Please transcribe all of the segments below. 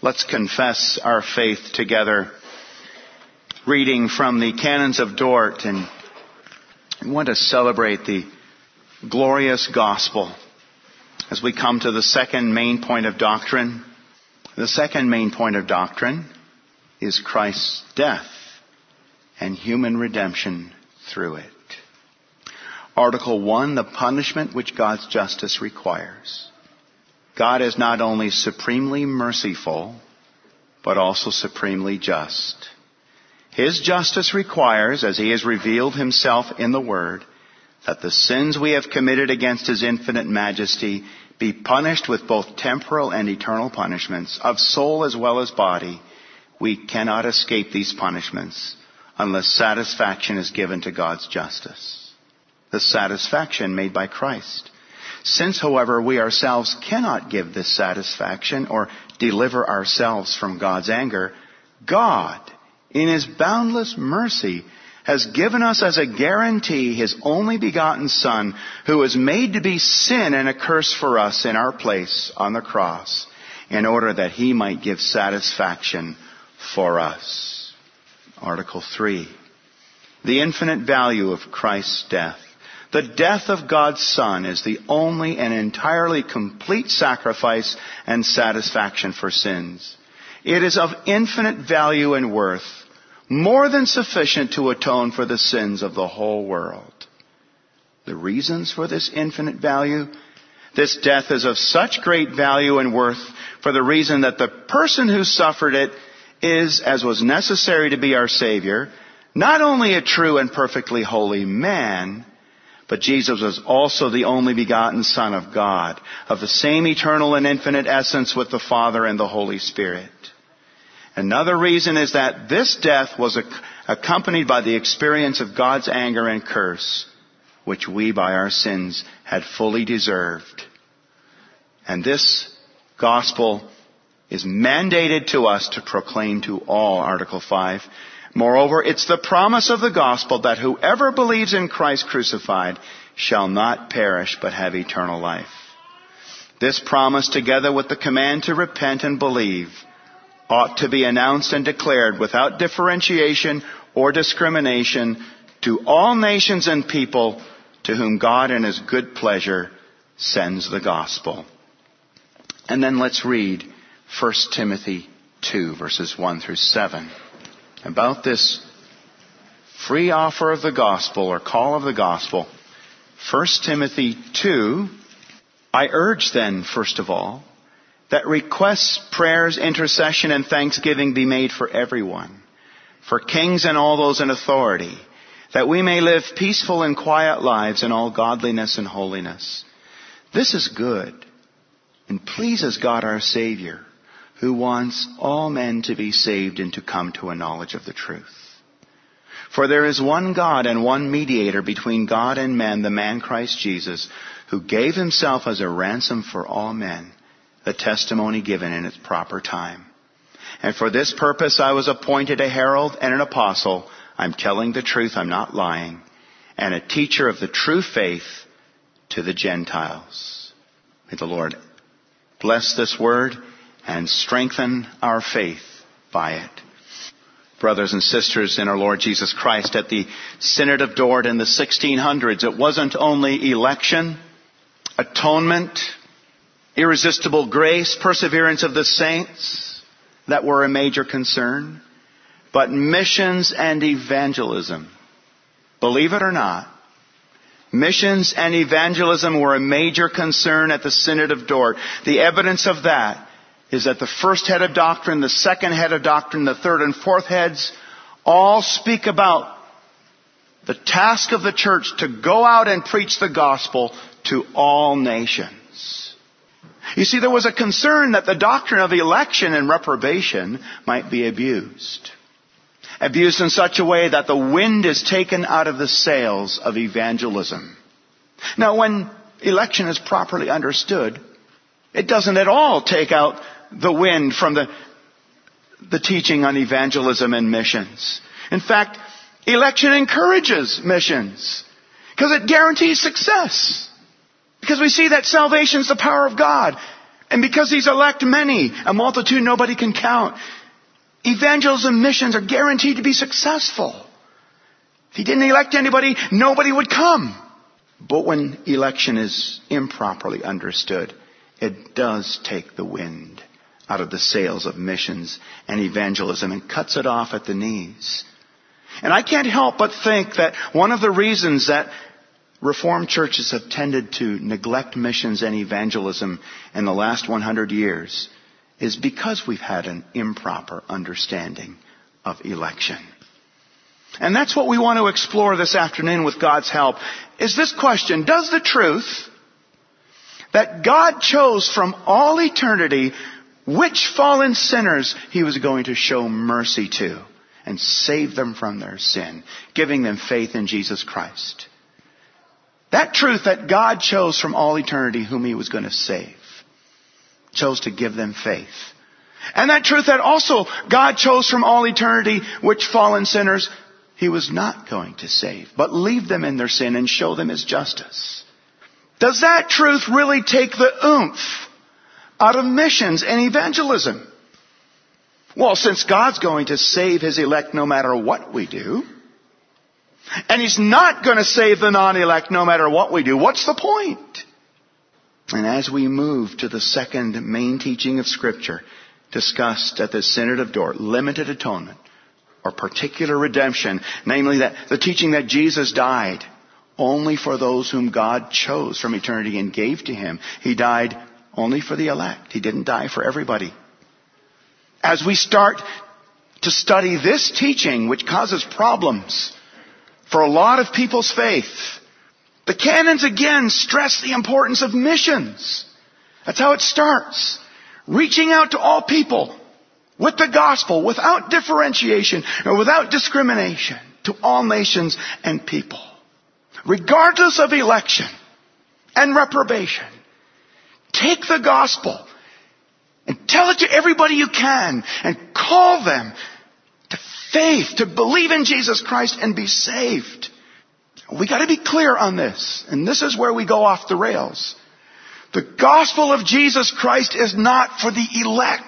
Let's confess our faith together, reading from the Canons of Dort, and we want to celebrate the glorious gospel as we come to the second main point of doctrine. The second main point of doctrine is Christ's death and human redemption through it. Article 1, the punishment which God's justice requires. God is not only supremely merciful, but also supremely just. His justice requires, as he has revealed himself in the Word, that the sins we have committed against his infinite majesty be punished with both temporal and eternal punishments, of soul as well as body. We cannot escape these punishments unless satisfaction is given to God's justice. The satisfaction made by Christ. Since, however, we ourselves cannot give this satisfaction or deliver ourselves from God's anger, God, in his boundless mercy, has given us as a guarantee his only begotten Son, who was made to be sin and a curse for us in our place on the cross, in order that he might give satisfaction for us. Article 3. The infinite value of Christ's death. The death of God's Son is the only and entirely complete sacrifice and satisfaction for sins. It is of infinite value and worth, more than sufficient to atone for the sins of the whole world. The reasons for this infinite value? This death is of such great value and worth for the reason that the person who suffered it is, as was necessary to be our Savior, not only a true and perfectly holy man, but Jesus was also the only begotten Son of God, of the same eternal and infinite essence with the Father and the Holy Spirit. Another reason is that this death was accompanied by the experience of God's anger and curse, which we by our sins had fully deserved. And this gospel is mandated to us to proclaim to all, Article 5. Moreover, it's the promise of the gospel that whoever believes in Christ crucified shall not perish but have eternal life. This promise, together with the command to repent and believe, ought to be announced and declared without differentiation or discrimination to all nations and people to whom God in his good pleasure sends the gospel. And then let's read 1 Timothy 2, verses 1 through 7. About this free offer of the gospel or call of the gospel. 1 Timothy 2, I urge then, first of all, that requests, prayers, intercession, and thanksgiving be made for everyone, for kings and all those in authority, that we may live peaceful and quiet lives in all godliness and holiness. This is good and pleases God our Savior, who wants all men to be saved and to come to a knowledge of the truth. For there is one God and one mediator between God and men, the man Christ Jesus, who gave himself as a ransom for all men, the testimony given in its proper time. And for this purpose I was appointed a herald and an apostle. I'm telling the truth, I'm not lying. And a teacher of the true faith to the Gentiles. May the Lord bless this word and strengthen our faith by it. Brothers and sisters in our Lord Jesus Christ, at the Synod of Dort in the 1600s, it wasn't only election, atonement, irresistible grace, perseverance of the saints that were a major concern, but missions and evangelism. Believe it or not, missions and evangelism were a major concern at the Synod of Dort. The evidence of that is that the first head of doctrine, the second head of doctrine, the third and fourth heads all speak about the task of the church to go out and preach the gospel to all nations. You see, there was a concern that the doctrine of election and reprobation might be abused. Abused in such a way that the wind is taken out of the sails of evangelism. Now, when election is properly understood, it doesn't at all take out the wind from the teaching on evangelism and missions. In fact, election encourages missions because it guarantees success. Because we see that salvation is the power of God. And because He's elect many, a multitude nobody can count, evangelism missions are guaranteed to be successful. If He didn't elect anybody, nobody would come. But when election is improperly understood, it does take the wind out of the sails of missions and evangelism and cuts it off at the knees. And I can't help but think that one of the reasons that Reformed churches have tended to neglect missions and evangelism in the last 100 years is because we've had an improper understanding of election. And that's what we want to explore this afternoon with God's help, is this question: does the truth that God chose from all eternity which fallen sinners He was going to show mercy to and save them from their sin, giving them faith in Jesus Christ? That truth that God chose from all eternity whom He was going to save, chose to give them faith. And that truth that also God chose from all eternity which fallen sinners He was not going to save, but leave them in their sin and show them His justice. Does that truth really take the oomph out of missions and evangelism? Well, since God's going to save His elect no matter what we do, and He's not going to save the non-elect no matter what we do, what's the point? And as we move to the second main teaching of Scripture discussed at the Synod of Dort, limited atonement, or particular redemption, namely that the teaching that Jesus died only for those whom God chose from eternity and gave to Him. He died only for the elect. He didn't die for everybody. As we start to study this teaching, which causes problems for a lot of people's faith, the canons again stress the importance of missions. That's how it starts. Reaching out to all people with the gospel, without differentiation or without discrimination, to all nations and people, regardless of election and reprobation. Take the gospel and tell it to everybody you can and call them to faith, to believe in Jesus Christ and be saved. We got to be clear on this, and this is where we go off the rails. The gospel of Jesus Christ is not for the elect.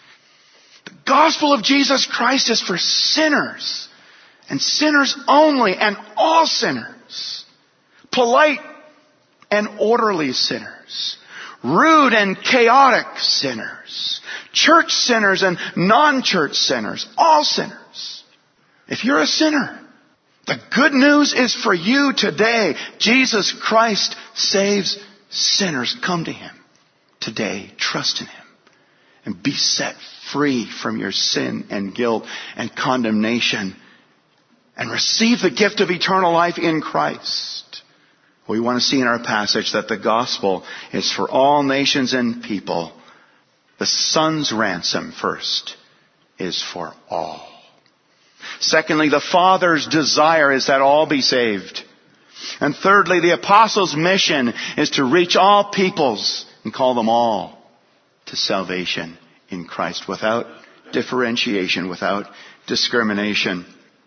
The gospel of Jesus Christ is for sinners, and sinners only, and all sinners. Polite and orderly sinners. Rude and chaotic sinners. Church sinners and non-church sinners. All sinners. If you're a sinner, the good news is for you today. Jesus Christ saves sinners. Come to Him today. Trust in Him. And be set free from your sin and guilt and condemnation. And receive the gift of eternal life in Christ. We want to see in our passage that the gospel is for all nations and people. The Son's ransom first is for all. Secondly, the Father's desire is that all be saved. And thirdly, the Apostles' mission is to reach all peoples and call them all to salvation in Christ without differentiation, without discrimination.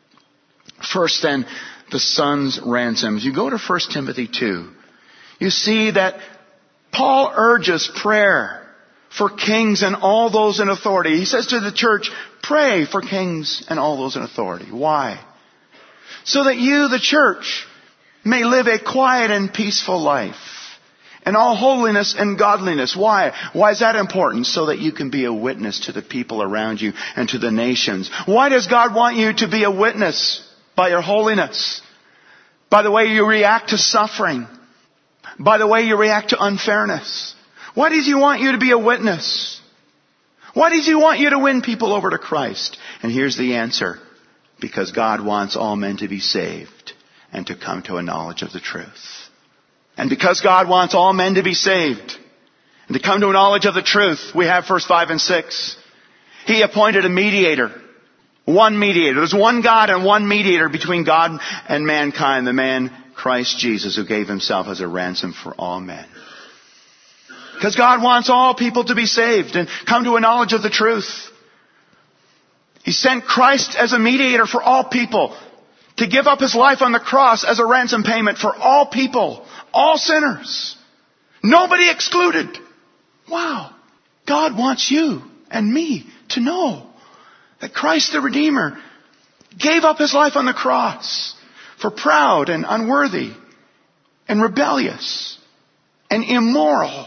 First then, the Son's ransoms. You go to 1 Timothy 2. You see that Paul urges prayer for kings and all those in authority. He says to the church, pray for kings and all those in authority. Why? So that you, the church, may live a quiet and peaceful life in all holiness and godliness. Why? Why is that important? So that you can be a witness to the people around you and to the nations. Why does God want you to be a witness? By your holiness, by the way you react to suffering, by the way you react to unfairness. Why does He want you to be a witness? Why does He want you to win people over to Christ? And here's the answer. Because God wants all men to be saved and to come to a knowledge of the truth. And because God wants all men to be saved and to come to a knowledge of the truth, we have verse 5 and 6. He appointed a mediator. One mediator. There's one God and one mediator between God and mankind, the man Christ Jesus, who gave Himself as a ransom for all men. Because God wants all people to be saved and come to a knowledge of the truth. He sent Christ as a mediator for all people to give up His life on the cross as a ransom payment for all people, all sinners. Nobody excluded. Wow. God wants you and me to know that Christ the Redeemer gave up his life on the cross for proud and unworthy and rebellious and immoral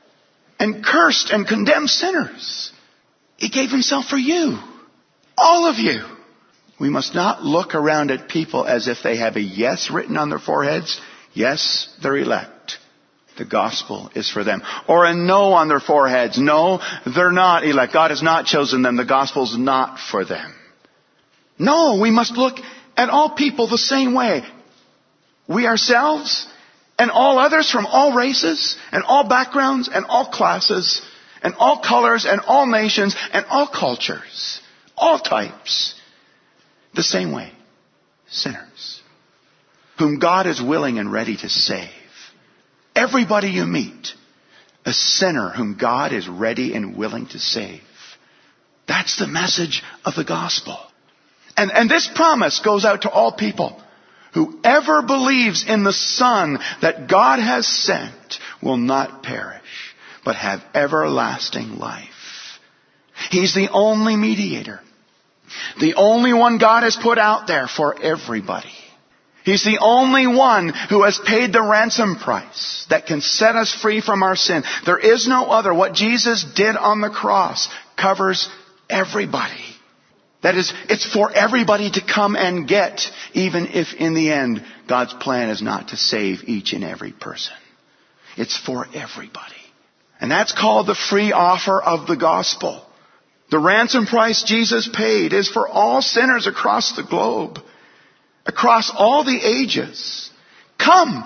and cursed and condemned sinners. He gave himself for you. All of you. We must not look around at people as if they have a yes written on their foreheads. Yes, they're elect. The gospel is for them. Or a no on their foreheads. No, they're not elect. God has not chosen them. The gospel's not for them. No, we must look at all people the same way. We ourselves and all others from all races and all backgrounds and all classes and all colors and all nations and all cultures, all types, the same way. Sinners whom God is willing and ready to save. Everybody you meet, a sinner whom God is ready and willing to save. That's the message of the gospel. And this promise goes out to all people. Whoever believes in the Son that God has sent will not perish, but have everlasting life. He's the only mediator. The only one God has put out there for everybody. He's the only one who has paid the ransom price that can set us free from our sin. There is no other. What Jesus did on the cross covers everybody. That is, it's for everybody to come and get, even if in the end God's plan is not to save each and every person. It's for everybody. And that's called the free offer of the gospel. The ransom price Jesus paid is for all sinners across the globe, across all the ages. Come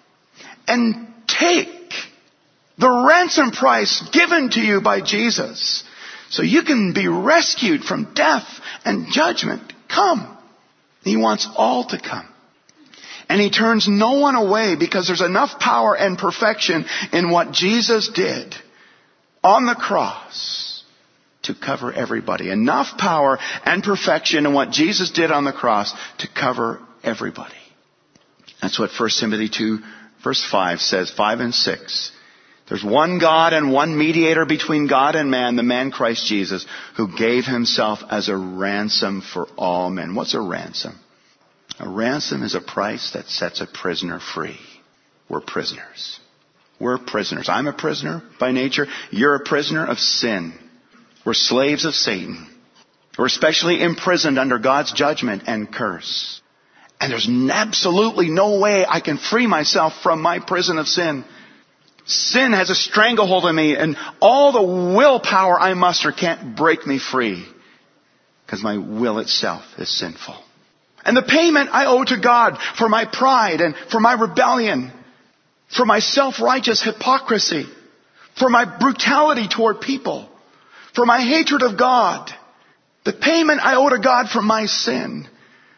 and take the ransom price given to you by Jesus, so you can be rescued from death and judgment. Come. He wants all to come. And he turns no one away, because there's enough power and perfection in what Jesus did on the cross to cover everybody. Enough power and perfection in what Jesus did on the cross to cover everybody. That's what 1 Timothy 2 verse 5 says, 5 and 6. There's one God and one mediator between God and man, the man Christ Jesus, who gave himself as a ransom for all men. What's a ransom? A ransom is a price that sets a prisoner free. We're prisoners. We're prisoners. I'm a prisoner by nature. You're a prisoner of sin. We're slaves of Satan. We're especially imprisoned under God's judgment and curse. And there's absolutely no way I can free myself from my prison of sin. Sin has a stranglehold on me, and all the willpower I muster can't break me free, because my will itself is sinful. And the payment I owe to God for my pride and for my rebellion, for my self-righteous hypocrisy, for my brutality toward people, for my hatred of God, the payment I owe to God for my sin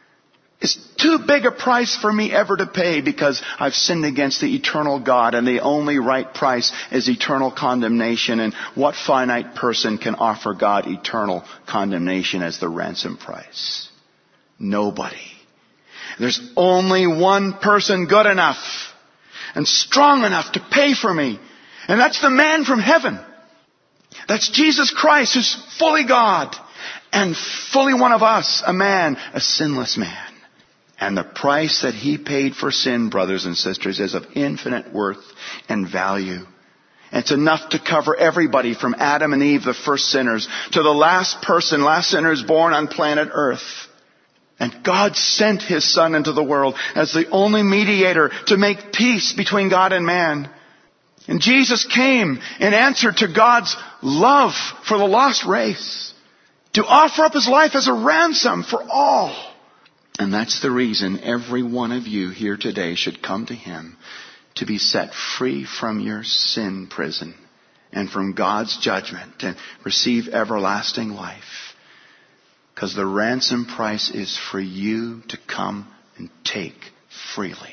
is too big a price for me ever to pay, because I've sinned against the eternal God, and the only right price is eternal condemnation. And what finite person can offer God eternal condemnation as the ransom price? Nobody. There's only one person good enough and strong enough to pay for me, and that's the man from heaven. That's Jesus Christ, who's fully God and fully one of us, a man, a sinless man. And the price that he paid for sin, brothers and sisters, is of infinite worth and value. And it's enough to cover everybody from Adam and Eve, the first sinners, to the last sinners born on planet Earth. And God sent his Son into the world as the only mediator to make peace between God and man. And Jesus came in answer to God's love for the lost race, to offer up his life as a ransom for all. And that's the reason every one of you here today should come to him, to be set free from your sin prison and from God's judgment, and receive everlasting life. Because the ransom price is for you to come and take freely.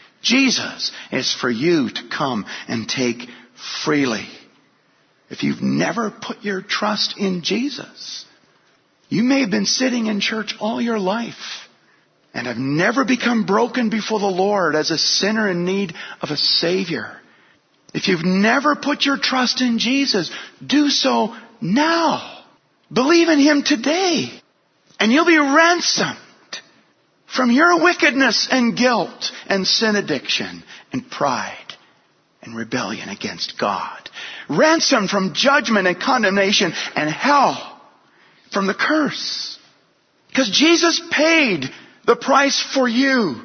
Jesus is for you to come and take freely. If you've never put your trust in Jesus, you may have been sitting in church all your life and have never become broken before the Lord as a sinner in need of a Savior. If you've never put your trust in Jesus, do so now. Believe in Him today. And you'll be ransomed from your wickedness and guilt and sin addiction and pride and rebellion against God. Ransomed from judgment and condemnation and hell, from the curse. Because Jesus paid the price for you.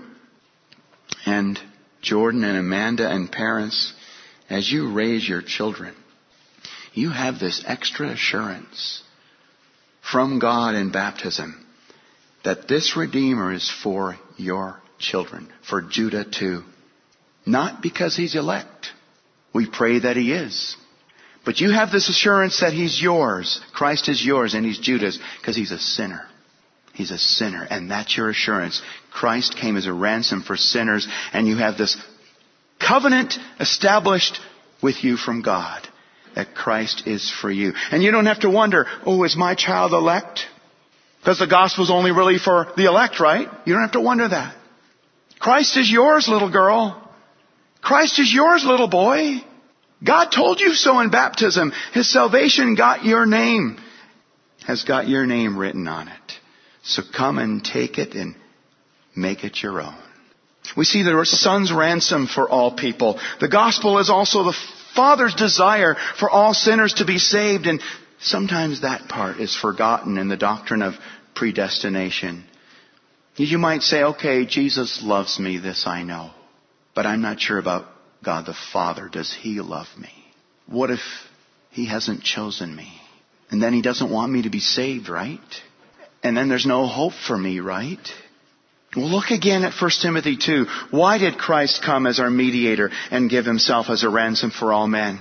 And Jordan and Amanda and parents, as you raise your children, you have this extra assurance from God in baptism that this Redeemer is for your children, for Judah too. Not because He's elect. We pray that He is. But you have this assurance that He's yours. Christ is yours and He's Judah's because He's a sinner. He's a sinner, and that's your assurance. Christ came as a ransom for sinners, and you have this covenant established with you from God, that Christ is for you. And you don't have to wonder, is my child elect? Because the gospel's only really for the elect, right? You don't have to wonder that. Christ is yours, little girl. Christ is yours, little boy. God told you so in baptism. His salvation got your name, has got your name written on it. So come and take it and make it your own. We see the Son's ransom for all people. The gospel is also the Father's desire for all sinners to be saved. And sometimes that part is forgotten in the doctrine of predestination. You might say, okay, Jesus loves me, this I know. But I'm not sure about God the Father. Does He love me? What if He hasn't chosen me? And then He doesn't want me to be saved, right? And then there's no hope for me, right? Well, look again at 1 Timothy 2. Why did Christ come as our mediator and give Himself as a ransom for all men?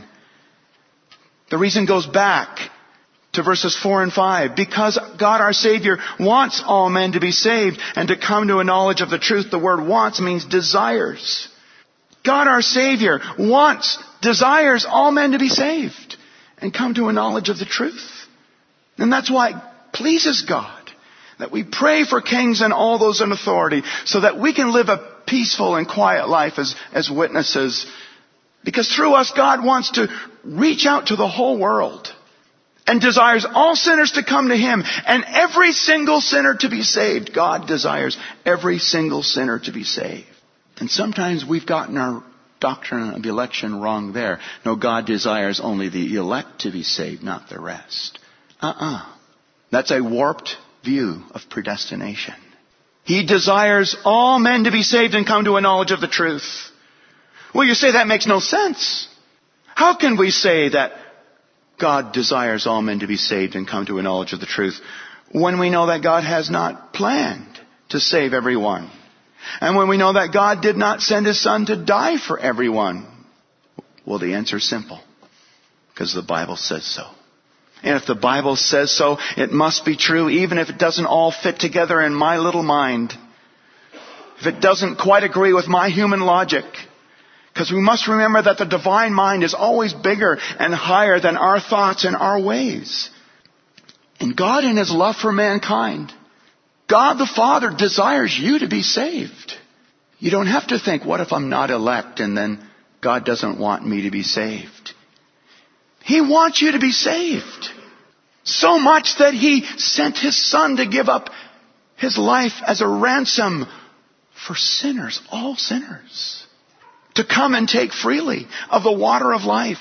The reason goes back to verses 4 and 5. Because God our Savior wants all men to be saved and to come to a knowledge of the truth. The word wants means desires. God our Savior desires all men to be saved and come to a knowledge of the truth. And that's why it pleases God that we pray for kings and all those in authority so that we can live a peaceful and quiet life as witnesses. Because through us, God wants to reach out to the whole world and desires all sinners to come to Him and every single sinner to be saved. God desires every single sinner to be saved. And sometimes we've gotten our doctrine of election wrong there. No, God desires only the elect to be saved, not the rest. That's a warped view of predestination. He desires all men to be saved and come to a knowledge of the truth. Well, you say that makes no sense. How can we say that God desires all men to be saved and come to a knowledge of the truth when we know that God has not planned to save everyone? And when we know that God did not send His Son to die for everyone? Well, the answer is simple. Because the Bible says so. And if the Bible says so, it must be true, even if it doesn't all fit together in my little mind. If it doesn't quite agree with my human logic. Because we must remember that the divine mind is always bigger and higher than our thoughts and our ways. And God, in His love for mankind, God the Father desires you to be saved. You don't have to think, what if I'm not elect and then God doesn't want me to be saved? He wants you to be saved. So much that He sent His Son to give up His life as a ransom for sinners, all sinners. To come and take freely of the water of life.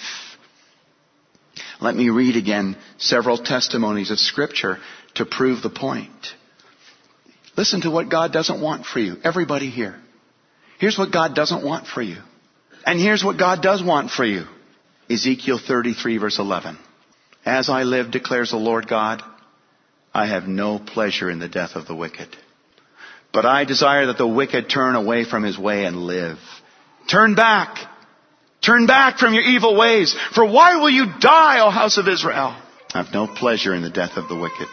Let me read again several testimonies of Scripture to prove the point. Listen to what God doesn't want for you. Everybody here. Here's what God doesn't want for you. And here's what God does want for you. Ezekiel 33 verse 11. As I live, declares the Lord God, I have no pleasure in the death of the wicked. But I desire that the wicked turn away from his way and live. Turn back. Turn back from your evil ways. For why will you die, O house of Israel? I have no pleasure in the death of the wicked.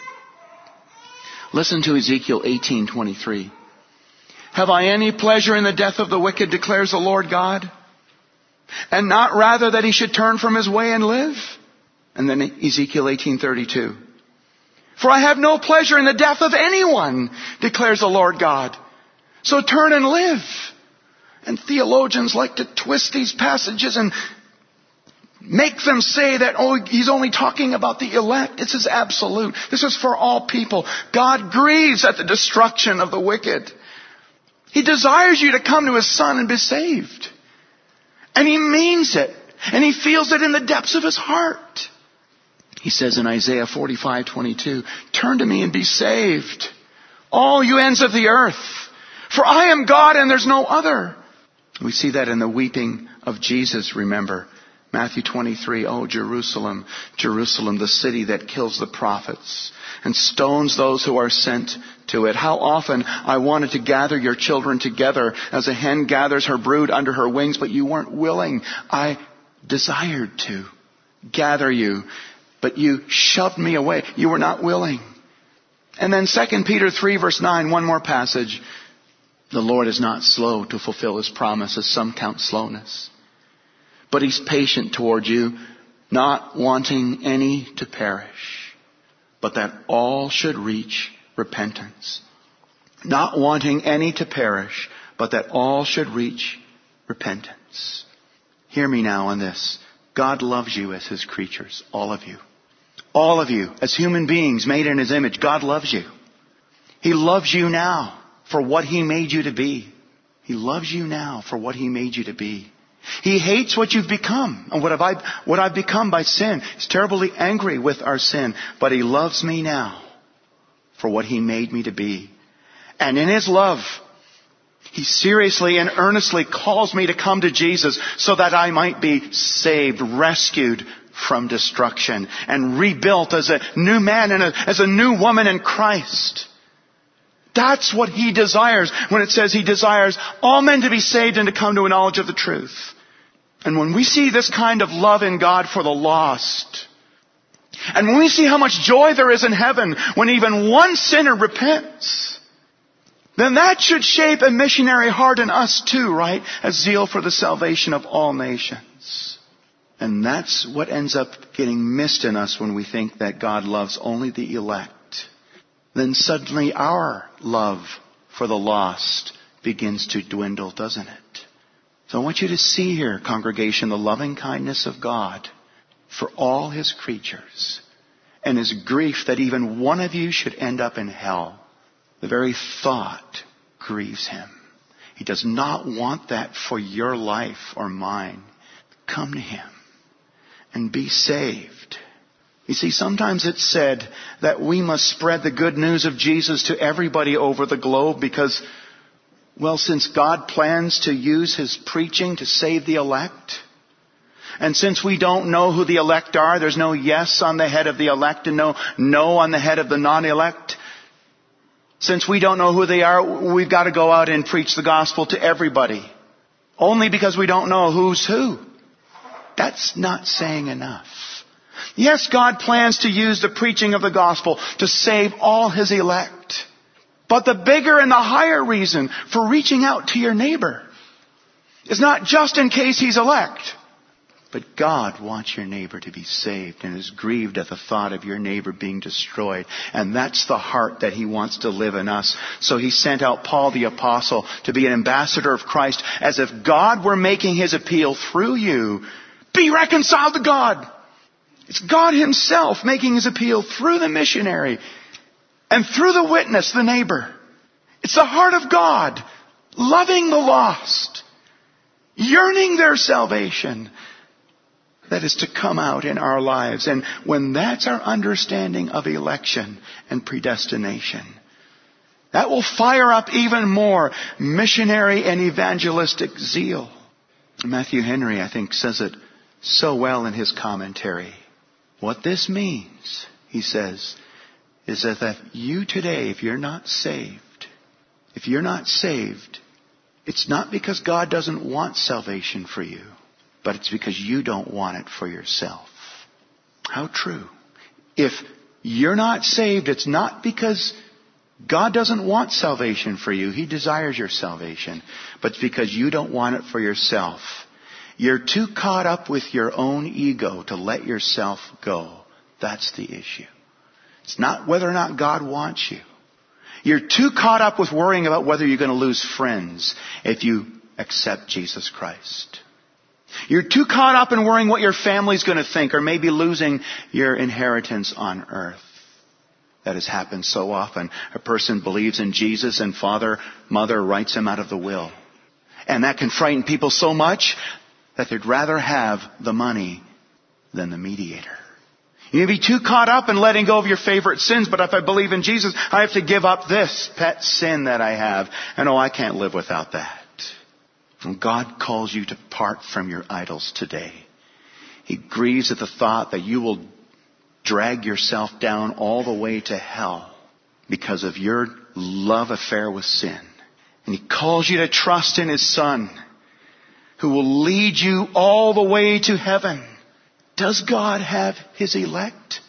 Listen to Ezekiel 18:23. Have I any pleasure in the death of the wicked, declares the Lord God? And not rather that he should turn from his way and live? And then Ezekiel 18:32. For I have no pleasure in the death of anyone, declares the Lord God. So turn and live. And theologians like to twist these passages and make them say that, he's only talking about the elect. This is absolute. This is for all people. God grieves at the destruction of the wicked. He desires you to come to his Son and be saved. And he means it. And he feels it in the depths of his heart. He says in Isaiah 45:22, turn to me and be saved, all you ends of the earth. For I am God and there's no other. We see that in the weeping of Jesus, remember. Matthew 23, oh, Jerusalem, Jerusalem, the city that kills the prophets and stones those who are sent to it. How often I wanted to gather your children together as a hen gathers her brood under her wings, but you weren't willing. I desired to gather you, but you shoved me away. You were not willing. And then 2 Peter 3, verse 9, one more passage. The Lord is not slow to fulfill his promises. Some count slowness. But he's patient toward you, not wanting any to perish, but that all should reach repentance. Not wanting any to perish, but that all should reach repentance. Hear me now on this. God loves you as his creatures, all of you. All of you, as human beings made in his image, God loves you. He loves you now for what he made you to be. He loves you now for what he made you to be. He hates what you've become and what I've become by sin. He's terribly angry with our sin, but he loves me now for what he made me to be. And in his love, he seriously and earnestly calls me to come to Jesus so that I might be saved, rescued from destruction, and rebuilt as a new man and as a new woman in Christ. That's what he desires when it says he desires all men to be saved and to come to a knowledge of the truth. And when we see this kind of love in God for the lost, and when we see how much joy there is in heaven when even one sinner repents, then that should shape a missionary heart in us too, right? A zeal for the salvation of all nations. And that's what ends up getting missed in us when we think that God loves only the elect. Then suddenly our love for the lost begins to dwindle, doesn't it? So I want you to see here, congregation, the loving kindness of God for all his creatures and his grief that even one of you should end up in hell. The very thought grieves him. He does not want that for your life or mine. Come to him and be saved. You see, sometimes it's said that we must spread the good news of Jesus to everybody over the globe because, well, since God plans to use his preaching to save the elect, and since we don't know who the elect are, there's no yes on the head of the elect and no on the head of the non-elect. Since we don't know who they are, we've got to go out and preach the gospel to everybody. Only because we don't know who's who. That's not saying enough. Yes, God plans to use the preaching of the gospel to save all his elect. But the bigger and the higher reason for reaching out to your neighbor is not just in case he's elect. But God wants your neighbor to be saved and is grieved at the thought of your neighbor being destroyed. And that's the heart that he wants to live in us. So he sent out Paul the apostle to be an ambassador of Christ, as if God were making his appeal through you. Be reconciled to God. It's God himself making his appeal through the missionary and through the witness, the neighbor. It's the heart of God, loving the lost, yearning their salvation, that is to come out in our lives. And when that's our understanding of election and predestination, that will fire up even more missionary and evangelistic zeal. Matthew Henry, I think, says it so well in his commentary. What this means, he says, is that you today, if you're not saved, it's not because God doesn't want salvation for you, but it's because you don't want it for yourself. How true. If you're not saved, it's not because God doesn't want salvation for you. He desires your salvation. But it's because you don't want it for yourself. You're too caught up with your own ego to let yourself go. That's the issue. It's not whether or not God wants you. You're too caught up with worrying about whether you're going to lose friends if you accept Jesus Christ. You're too caught up in worrying what your family's going to think, or maybe losing your inheritance on earth. That has happened so often. A person believes in Jesus and father, mother writes him out of the will. And that can frighten people so much that they'd rather have the money than the mediator. You may be too caught up in letting go of your favorite sins, but if I believe in Jesus, I have to give up this pet sin that I have. And I can't live without that. And God calls you to part from your idols today. He grieves at the thought that you will drag yourself down all the way to hell because of your love affair with sin. And He calls you to trust in His Son, who will lead you all the way to heaven. Does God have His elect?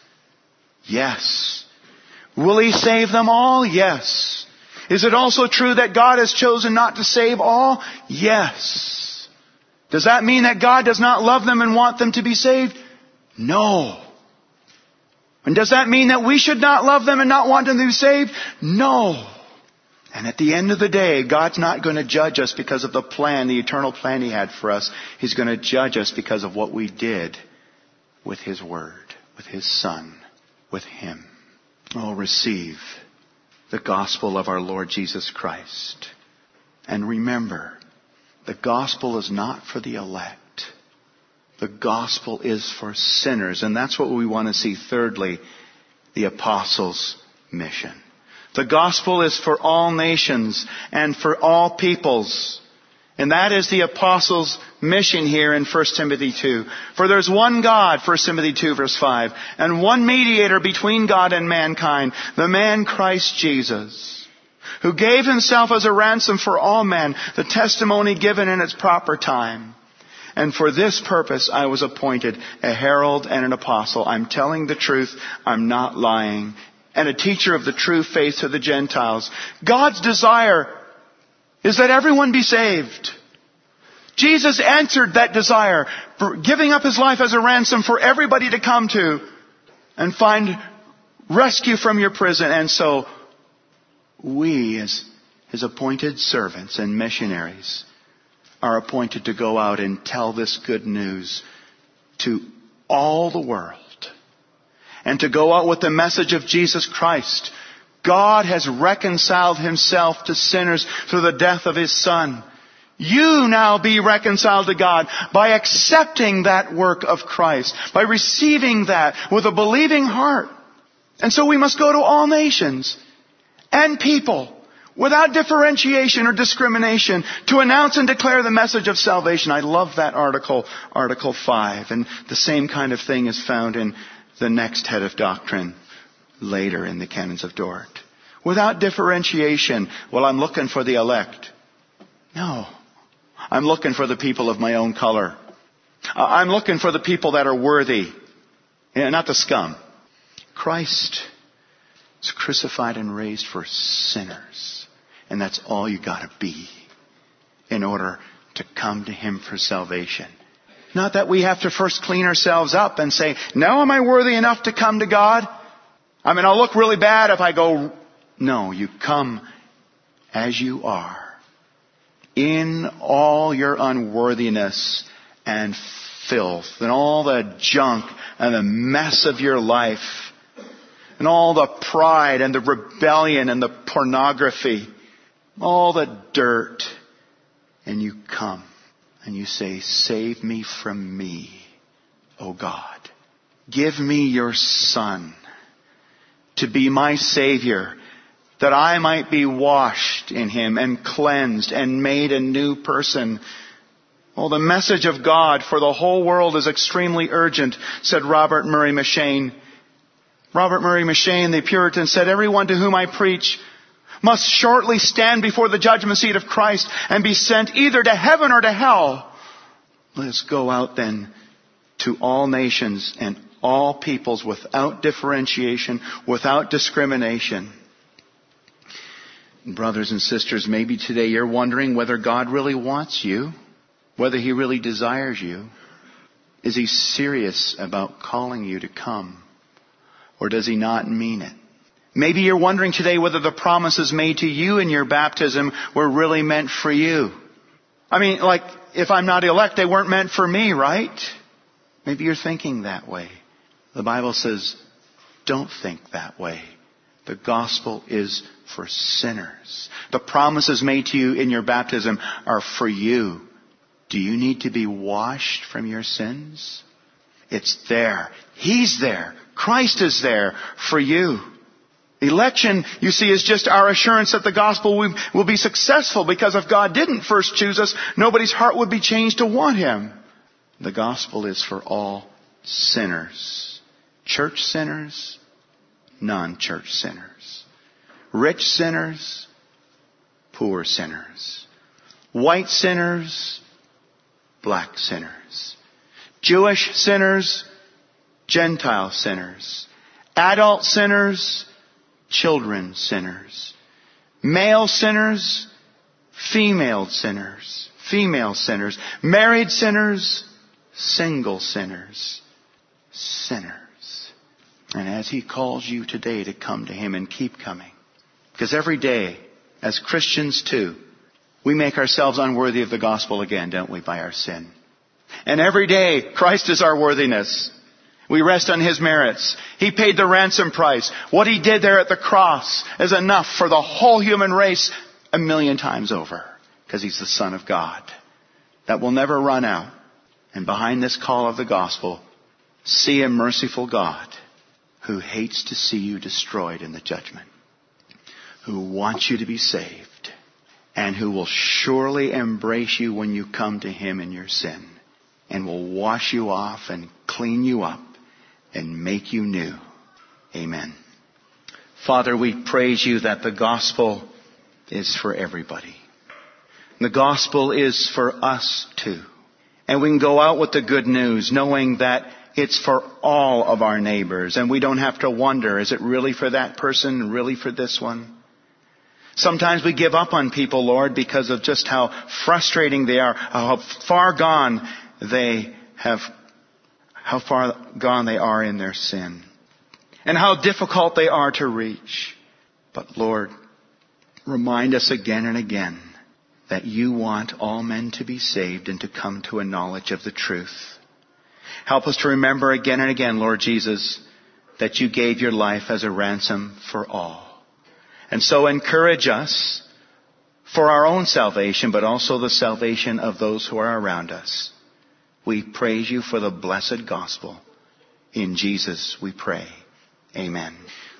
Yes. Will He save them all? Yes. Is it also true that God has chosen not to save all? Yes. Does that mean that God does not love them and want them to be saved? No. And does that mean that we should not love them and not want them to be saved? No. And at the end of the day, God's not going to judge us because of the plan, the eternal plan He had for us. He's going to judge us because of what we did with His Word, with His Son, with Him. Oh, receive the gospel of our Lord Jesus Christ. And remember, the gospel is not for the elect. The gospel is for sinners. And that's what we want to see. Thirdly, the apostles' mission. The gospel is for all nations and for all peoples. And that is the apostles' mission here in 1 Timothy 2. For there's one God, 1 Timothy 2 verse 5, and one mediator between God and mankind, the man Christ Jesus, who gave Himself as a ransom for all men, the testimony given in its proper time. And for this purpose I was appointed a herald and an apostle. I'm telling the truth, I'm not lying, and a teacher of the true faith to the Gentiles. God's desire is that everyone be saved. Jesus answered that desire, for giving up His life as a ransom for everybody to come to and find rescue from your prison. And so we, as His appointed servants and missionaries, are appointed to go out and tell this good news to all the world. And to go out with the message of Jesus Christ. God has reconciled Himself to sinners through the death of His Son. You now be reconciled to God by accepting that work of Christ, by receiving that with a believing heart. And so we must go to all nations and people without differentiation or discrimination to announce and declare the message of salvation. I love that article, Article 5. And the same kind of thing is found in the next head of doctrine later in the Canons of Dort. Without differentiation, well, I'm looking for the elect. No. I'm looking for the people of my own color. I'm looking for the people that are worthy, not the scum. Christ was crucified and raised for sinners. And that's all you got to be in order to come to Him for salvation. Not that we have to first clean ourselves up and say, now am I worthy enough to come to God? I mean, I'll look really bad if I go. No, you come as you are. In all your unworthiness and filth and all the junk and the mess of your life and all the pride and the rebellion and the pornography, all the dirt. And you come and you say, save me from me, O God. Give me your Son to be my Savior, that I might be washed in Him and cleansed and made a new person. Well, the message of God for the whole world is extremely urgent, said Robert Murray M'Cheyne. Robert Murray M'Cheyne, the Puritan, said, everyone to whom I preach must shortly stand before the judgment seat of Christ and be sent either to heaven or to hell. Let us go out then to all nations and all peoples without differentiation, without discrimination. Brothers and sisters, maybe today you're wondering whether God really wants you, whether He really desires you. Is He serious about calling you to come? Or does He not mean it? Maybe you're wondering today whether the promises made to you in your baptism were really meant for you. I mean, like if I'm not elect, they weren't meant for me, right? Maybe you're thinking that way. The Bible says, don't think that way. The gospel is for sinners. The promises made to you in your baptism are for you. Do you need to be washed from your sins? It's there. He's there. Christ is there for you. Election, you see, is just our assurance that the gospel will be successful, because if God didn't first choose us, nobody's heart would be changed to want Him. The gospel is for all sinners. Church sinners, non-church sinners. Rich sinners, poor sinners. White sinners, black sinners. Jewish sinners, Gentile sinners. Adult sinners, children sinners. Male sinners, female sinners. Female sinners. Married sinners, single sinners. Sinners. And as He calls you today to come to Him and keep coming. Because every day, as Christians too, we make ourselves unworthy of the gospel again, don't we, by our sin. And every day, Christ is our worthiness. We rest on His merits. He paid the ransom price. What He did there at the cross is enough for the whole human race 1,000,000 times over. Because He's the Son of God. That will never run out. And behind this call of the gospel, see a merciful God who hates to see you destroyed in the judgment. Who wants you to be saved. And who will surely embrace you when you come to Him in your sin. And will wash you off and clean you up and make you new. Amen. Father, we praise You that the gospel is for everybody. The gospel is for us too. And we can go out with the good news knowing that it's for all of our neighbors. And we don't have to wonder, is it really for that person, really for this one? Sometimes we give up on people, Lord, because of just how frustrating they are, how far gone they are in their sin, and how difficult they are to reach. But Lord, remind us again and again that You want all men to be saved and to come to a knowledge of the truth. Help us to remember again and again, Lord Jesus, that You gave Your life as a ransom for all. And so encourage us for our own salvation, but also the salvation of those who are around us. We praise You for the blessed gospel. In Jesus we pray. Amen.